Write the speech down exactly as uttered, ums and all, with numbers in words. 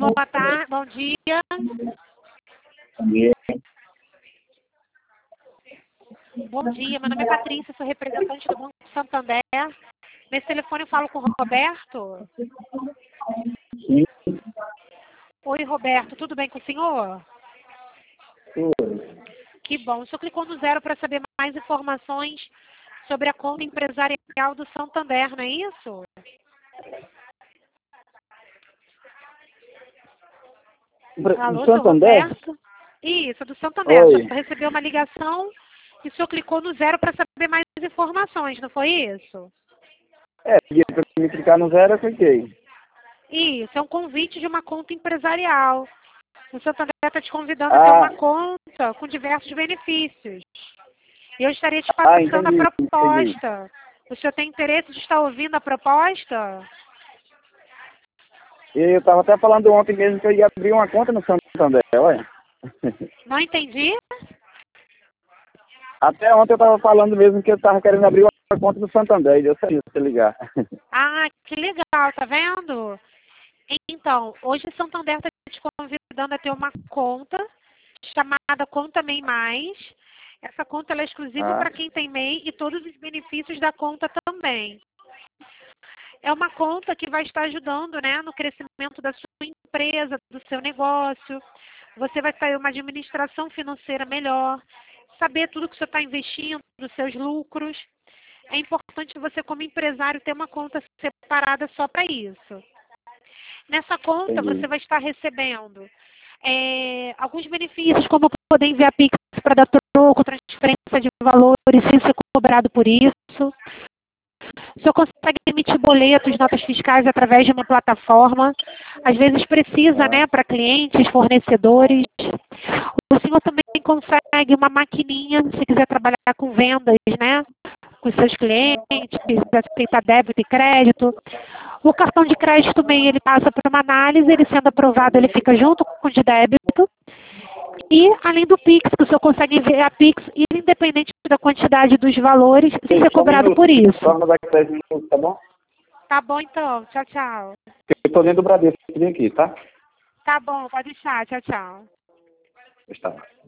Boa tarde, bom dia. Bom dia. Bom dia, meu nome é Patrícia, sou representante do Banco Santander. Nesse telefone eu falo com o Roberto. Sim. Oi, Roberto, tudo bem com o senhor? Tudo. Que bom. O senhor clicou no zero para saber mais informações sobre a conta empresarial do Santander, não é isso? Alô, seu Santander? Roberto? Isso, do Santander. Oi. Você recebeu uma ligação e o senhor clicou no zero para saber mais informações, não foi isso? É, pedi pra me clicar no zero, eu cliquei. Isso, é um convite de uma conta empresarial. O Santander está te convidando a ter Ah, uma conta com diversos benefícios. E eu estaria te ah, passando a entendi, entendi. proposta. O senhor tem interesse de estar ouvindo a proposta? E eu tava até falando ontem mesmo que eu ia abrir uma conta no Santander, olha. Não entendi? Até ontem eu tava falando mesmo que eu tava querendo abrir uma conta no Santander, e deu certo você ligar. Ah, que legal, tá vendo? Então, hoje o Santander está te convidando a ter uma conta chamada Conta MEI Mais. Essa conta ela é exclusiva Ah, para quem tem MEI e todos os benefícios da conta também. É uma conta que vai estar ajudando, né, no crescimento da sua empresa, do seu negócio. Você vai ter uma administração financeira melhor, saber tudo que você está investindo, os seus lucros. É importante você, como empresário, ter uma conta separada só para isso. Nessa conta, você entendi. vai estar recebendo é, alguns benefícios, como poder enviar Pix para dar troco, transferência de valores, sem ser cobrado por isso. O senhor consegue emitir boletos, notas fiscais através de uma plataforma. Às vezes precisa, Ah, né, para clientes, fornecedores. O senhor também consegue uma maquininha, se quiser trabalhar com vendas, né, com seus clientes, aceitar débito e crédito. O cartão de crédito também ele passa por uma análise, ele sendo aprovado, ele fica junto com o de débito. E, além do Pix, que o senhor consegue enviar Pix, independente da quantidade dos valores, sem ei, ser só um cobrado minuto. por isso. Só daqui dez minutos, tá bom? Tá bom, então. Tchau, tchau. Eu tô dentro do Bradesco aqui, tá? Tá bom, pode deixar. Tchau, tchau. Está.